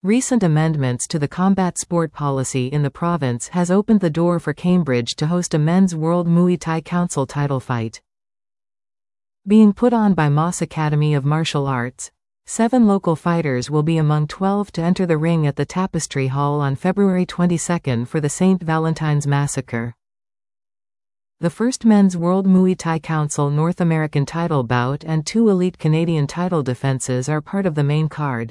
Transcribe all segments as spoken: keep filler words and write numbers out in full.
Recent amendments to the combat sport policy in the province has opened the door for Cambridge to host a Men's World Muay Thai Council title fight. Being put on by Moss Academy of Martial Arts, seven local fighters will be among twelve to enter the ring at the Tapestry Hall on February twenty-second for the Saint Valentine's Massacre. The first Men's World Muay Thai Council North American title bout and two elite Canadian title defenses are part of the main card.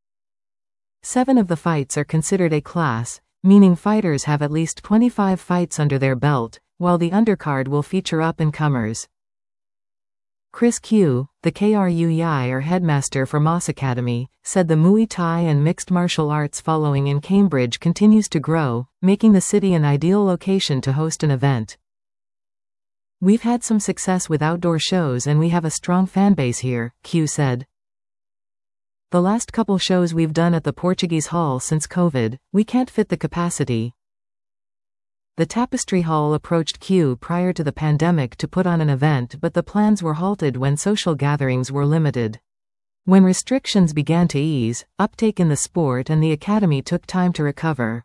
Seven of the fights are considered A-class, meaning fighters have at least twenty-five fights under their belt, while the undercard will feature up-and-comers. Chris Q, the K R U Y or headmaster for Moss Academy, said the Muay Thai and mixed martial arts following in Cambridge continues to grow, making the city an ideal location to host an event. "We've had some success with outdoor shows and we have a strong fanbase here," Q said. "The last couple shows we've done at the Portuguese Hall since COVID, we can't fit the capacity." The Tapestry Hall approached Q prior to the pandemic to put on an event, but the plans were halted when social gatherings were limited. When restrictions began to ease, uptake in the sport and the academy took time to recover.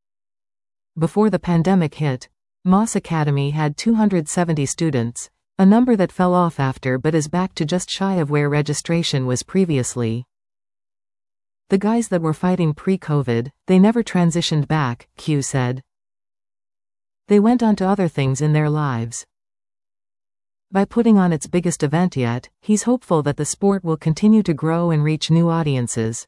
Before the pandemic hit, Moss Academy had two hundred seventy students, a number that fell off after but is back to just shy of where registration was previously. "The guys that were fighting pre-COVID, they never transitioned back," Q said. "They went on to other things in their lives." By putting on its biggest event yet, he's hopeful that the sport will continue to grow and reach new audiences.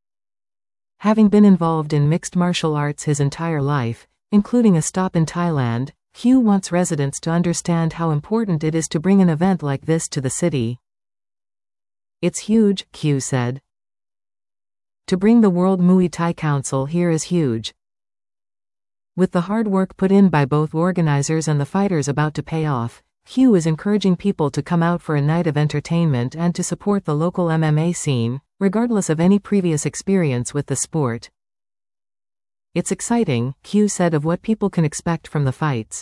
Having been involved in mixed martial arts his entire life, including a stop in Thailand, Q wants residents to understand how important it is to bring an event like this to the city. "It's huge," Q said. "To bring the World Muay Thai Council here is huge. With the hard work put in by both organizers and the fighters about to pay off, Q is encouraging people to come out for a night of entertainment and to support the local M M A scene, regardless of any previous experience with the sport." "It's exciting," Q said of what people can expect from the fights.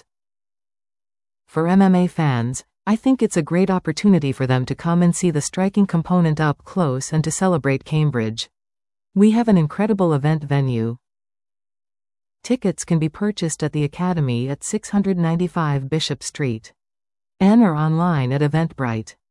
"For M M A fans, I think it's a great opportunity for them to come and see the striking component up close and to celebrate Cambridge. We have an incredible event venue." Tickets can be purchased at the Academy at six hundred ninety-five Bishop Street. N or online at Eventbrite.